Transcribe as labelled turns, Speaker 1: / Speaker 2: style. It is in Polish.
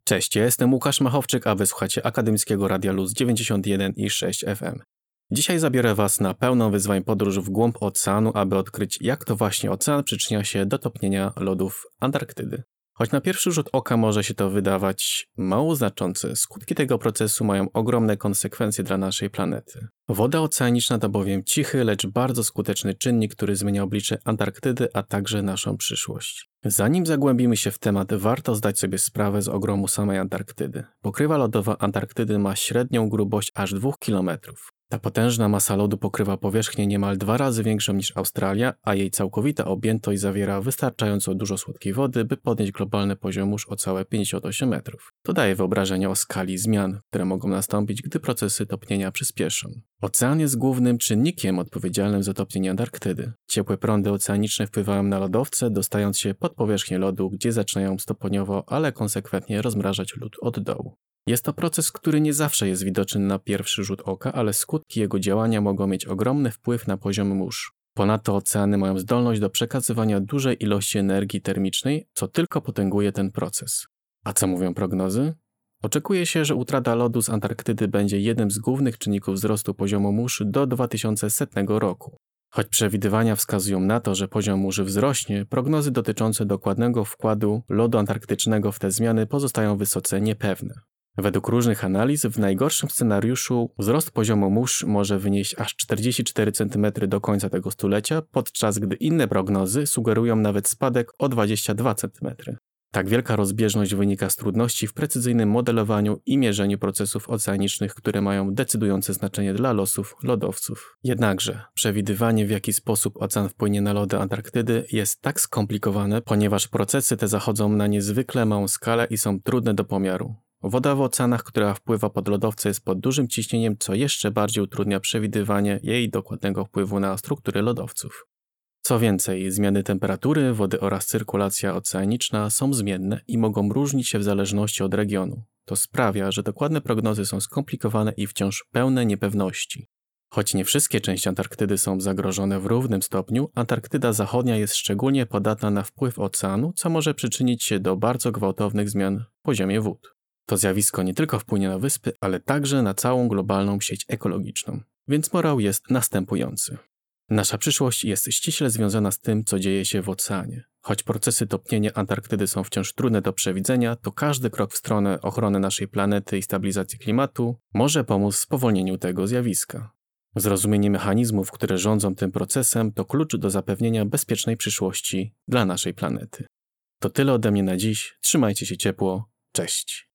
Speaker 1: Cześć, ja jestem Łukasz Machowczyk, a wysłuchacie Akademickiego Radia Luz 91,6 FM. Dzisiaj zabiorę Was na pełną wyzwań podróż w głąb oceanu, aby odkryć, jak to właśnie ocean przyczynia się do topnienia lodów Antarktydy. Choć na pierwszy rzut oka może się to wydawać mało znaczące, skutki tego procesu mają ogromne konsekwencje dla naszej planety. Woda oceaniczna to bowiem cichy, lecz bardzo skuteczny czynnik, który zmienia oblicze Antarktydy, a także naszą przyszłość. Zanim zagłębimy się w temat, warto zdać sobie sprawę z ogromu samej Antarktydy. Pokrywa lodowa Antarktydy ma średnią grubość aż 2 km. Ta potężna masa lodu pokrywa powierzchnię niemal 2 razy większą niż Australia, a jej całkowita objętość zawiera wystarczająco dużo słodkiej wody, by podnieść globalny poziom mórz o całe 58 metrów. To daje wyobrażenie o skali zmian, które mogą nastąpić, gdy procesy topnienia przyspieszą. Ocean jest głównym czynnikiem odpowiedzialnym za topnienie Antarktydy. Ciepłe prądy oceaniczne wpływają na lodowce, dostając się pod powierzchnię lodu, gdzie zaczynają stopniowo, ale konsekwentnie rozmrażać lód od dołu. Jest to proces, który nie zawsze jest widoczny na pierwszy rzut oka, ale skutki jego działania mogą mieć ogromny wpływ na poziom mórz. Ponadto oceany mają zdolność do przekazywania dużej ilości energii termicznej, co tylko potęguje ten proces. A co mówią prognozy? Oczekuje się, że utrata lodu z Antarktydy będzie jednym z głównych czynników wzrostu poziomu mórz do 2100 roku. Choć przewidywania wskazują na to, że poziom mórz wzrośnie, prognozy dotyczące dokładnego wkładu lodu antarktycznego w te zmiany pozostają wysoce niepewne. Według różnych analiz, w najgorszym scenariuszu wzrost poziomu mórz może wynieść aż 44 cm do końca tego stulecia, podczas gdy inne prognozy sugerują nawet spadek o 22 cm. Tak wielka rozbieżność wynika z trudności w precyzyjnym modelowaniu i mierzeniu procesów oceanicznych, które mają decydujące znaczenie dla losów lodowców. Jednakże przewidywanie, w jaki sposób ocean wpłynie na lody Antarktydy, jest tak skomplikowane, ponieważ procesy te zachodzą na niezwykle małą skalę i są trudne do pomiaru. Woda w oceanach, która wpływa pod lodowce, jest pod dużym ciśnieniem, co jeszcze bardziej utrudnia przewidywanie jej dokładnego wpływu na struktury lodowców. Co więcej, zmiany temperatury wody oraz cyrkulacja oceaniczna są zmienne i mogą różnić się w zależności od regionu. To sprawia, że dokładne prognozy są skomplikowane i wciąż pełne niepewności. Choć nie wszystkie części Antarktydy są zagrożone w równym stopniu, Antarktyda Zachodnia jest szczególnie podatna na wpływ oceanu, co może przyczynić się do bardzo gwałtownych zmian w poziomie wód. To zjawisko nie tylko wpłynie na wyspy, ale także na całą globalną sieć ekologiczną. Więc morał jest następujący. Nasza przyszłość jest ściśle związana z tym, co dzieje się w oceanie. Choć procesy topnienia Antarktydy są wciąż trudne do przewidzenia, to każdy krok w stronę ochrony naszej planety i stabilizacji klimatu może pomóc w spowolnieniu tego zjawiska. Zrozumienie mechanizmów, które rządzą tym procesem, to klucz do zapewnienia bezpiecznej przyszłości dla naszej planety. To tyle ode mnie na dziś. Trzymajcie się ciepło. Cześć.